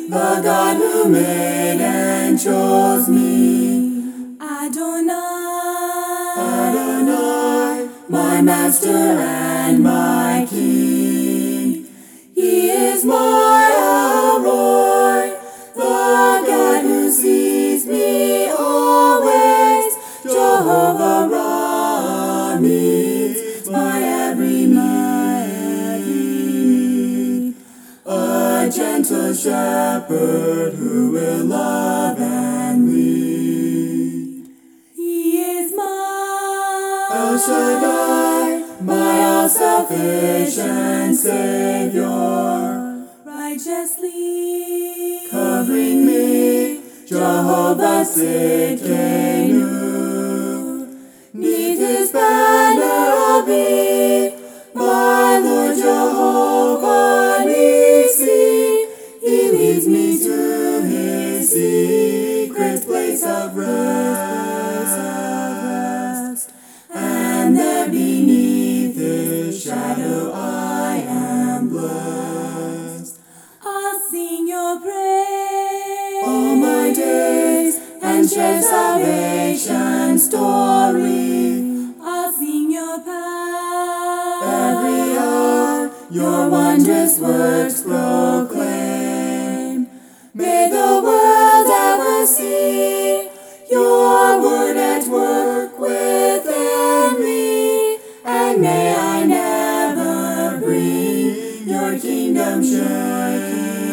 the God who made and chose me. Adonai, my Master and my King. He is my Elroy, the God who sees me always. Jehovah Ra meets my every need. A gentle shepherd who will love and lead. He is my El Shaddai, my all-sufficient Savior, righteously covering me, Jehovah Sidkenu. Neath his banner I'll be, my Lord Jehovah Nissi. He leads me to his secret place of rest, and there beneath his shadow I am blessed. I'll sing your praise All my days and share salvation's story. I'll sing your power Every hour your wondrous works proclaim. May the world ever see your word at work within me, and may I never bring your kingdom shame.